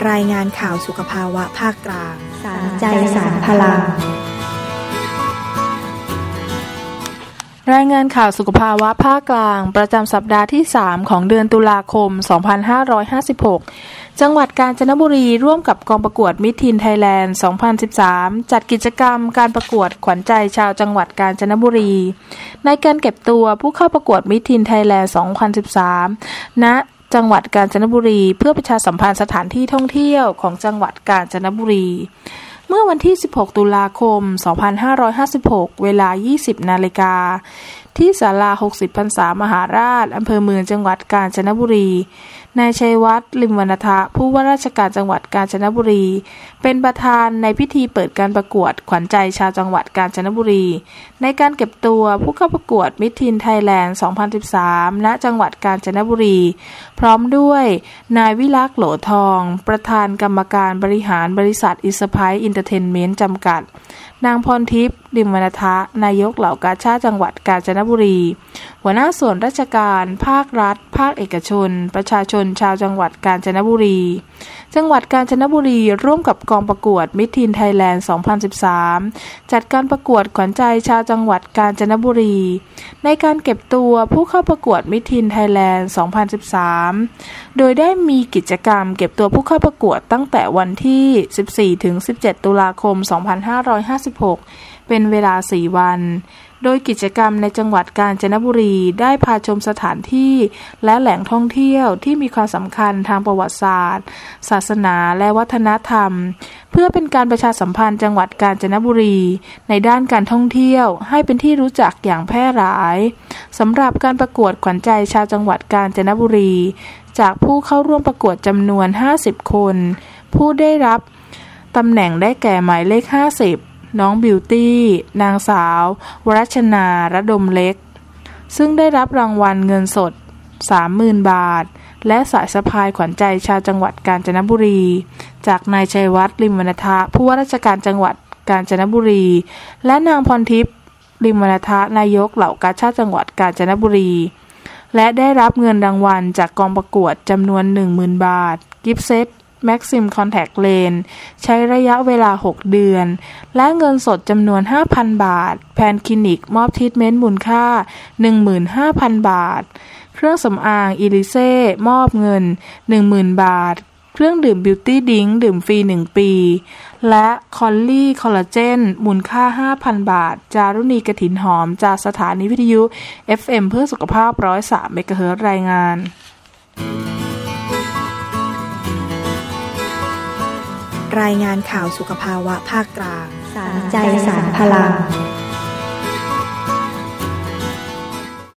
รายงานข่าวสุขภาวะภาคกลางสารใจสารพลังรายงานข่าวสุขภาวะภาคกลางประจำสัปดาห์ที่3ของเดือนตุลาคม2556จังหวัดกาญจนบุรีร่วมกับกองประกวดมิสทีนไทยแลนด์2013จัดกิจกรรมการประกวดขวัญใจชาวจังหวัดกาญจนบุรีในการเก็บตัวผู้เข้าประกวดมิสทีนไทยแลนด์2013ณจังหวัดกาญจนบุรีเพื่อประชาสัมพันธ์สถานที่ท่องเที่ยวของจังหวัดกาญจนบุรีเมื่อวันที่16ตุลาคม2556เวลา 20 นาฬิกาที่ศาลา60พรรษามหาราชอำเภอเมืองจังหวัดกาญจนบุรีนายชัยวัฒน์ลิมวรรณทะผู้ว่าราชการจังหวัดกาญจนบุรีเป็นประธานในพิธีเปิดการประกวดขวัญใจชาวจังหวัดกาญจนบุรีในการเก็บตัวผู้เข้าประกวดมิสทีนไทยแลนด์2013ณจังหวัดกาญจนบุรีพร้อมด้วยนายวิลักษณ์โหลทองประธานกรรมการบริหารบริษัทอิสไพร์อินเตอร์เทนเมนต์จำกัดนางพรทิพย์ลิมวรรณทะนายกเหล่ากาชาดจังหวัดกาญจนบุรีหัวหน้าส่วนราชการภาครัฐภาคเอกชนประชาชนชาวจังหวัดกาญจนบุรีจังหวัดกาญจนบุรีร่วมกับกองประกวดมิสทีนไทยแลนด์2013จัดการประกวดขวัญใจชาวจังหวัดกาญจนบุรีในการเก็บตัวผู้เข้าประกวดมิสทีนไทยแลนด์2013โดยได้มีกิจกรรมเก็บตัวผู้เข้าประกวดตั้งแต่วันที่ 14-17 ตุลาคม 2556เป็นเวลา 4 วันโดยกิจกรรมในจังหวัดกาญจนบุรีได้พาชมสถานที่และแหล่งท่องเที่ยวที่มีความสำคัญทางประวัติศาสตร์ศาสนาและวัฒนธรรมเพื่อเป็นการประชาสัมพันธ์จังหวัดกาญจนบุรีในด้านการท่องเที่ยวให้เป็นที่รู้จักอย่างแพร่หลายสำหรับการประกวดขวัญใจชาวจังหวัดกาญจนบุรีจากผู้เข้าร่วมประกวดจำนวน50คนผู้ได้รับตำแหน่งได้แก่หมายเลข50น้องบิวตี้นางสาววรัชนาระดมเล็กซึ่งได้รับรางวัลเงินสด 30,000 บาทและสายสะพายขวัญใจชาวจังหวัดกาญจนบุรีจากนายชัยวัฒน์ลิมวรรณทะผู้ว่าราชการจังหวัดกาญจนบุรีและนางพรทิพย์ลิมวรรณทะนายกเหล่ากาชาดจังหวัดกาญจนบุรีและได้รับเงินรางวัลจากกองประกวดจำนวน 10,000 บาทกิฟต์เซตMaxim Contact Lens ใช้ระยะเวลา6เดือนและเงินสดจำนวน 5,000 บาทแพนคลินิกมอบทรีทเมนต์มูลค่า 15,000 บาทเครื่องสำอางอีลิเซ่มอบเงิน 10,000 บาทเครื่องดื่มบิวตี้ดิงดื่มฟรี1ปีและคอลลี่คอลลาเจนมูลค่า 5,000 บาทจารุณีกฐินหอมจากสถานีวิทยุ FM เพื่อสุขภาพ 103 เมกะเฮิรตซ์รายงานรายงานข่าวสุขภาวะภาคกลางสารใจสารพลัง